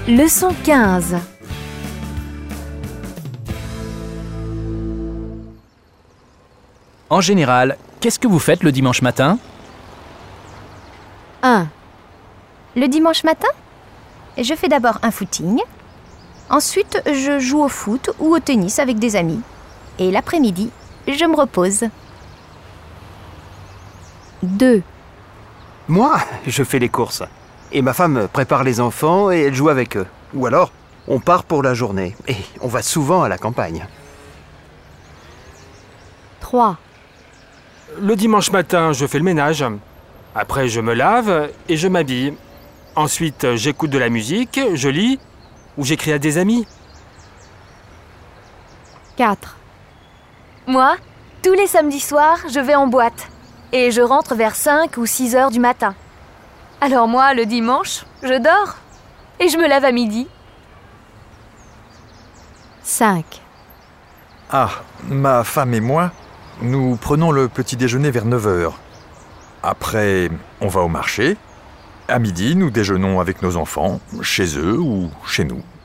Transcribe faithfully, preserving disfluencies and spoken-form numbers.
Leçon quinze. En général, qu'est-ce que vous faites le dimanche matin ? un. Le dimanche matin, je fais d'abord un footing. Ensuite, je joue au foot ou au tennis avec des amis. Et l'après-midi, je me repose. deux. Moi, je fais les courses. Et ma femme prépare les enfants et elle joue avec eux. Ou alors, on part pour la journée. Et on va souvent à la campagne. trois. Le dimanche matin, je fais le ménage. Après, je me lave et je m'habille. Ensuite, j'écoute de la musique, je lis ou j'écris à des amis. quatre. Moi, tous les samedis soirs, je vais en boîte. Et je rentre vers cinq ou six heures du matin. Alors moi, le dimanche, je dors. Et je me lave à midi. cinq. Ah, ma femme et moi, nous prenons le petit déjeuner vers neuf heures. Après, on va au marché. À midi, nous déjeunons avec nos enfants, chez eux ou chez nous.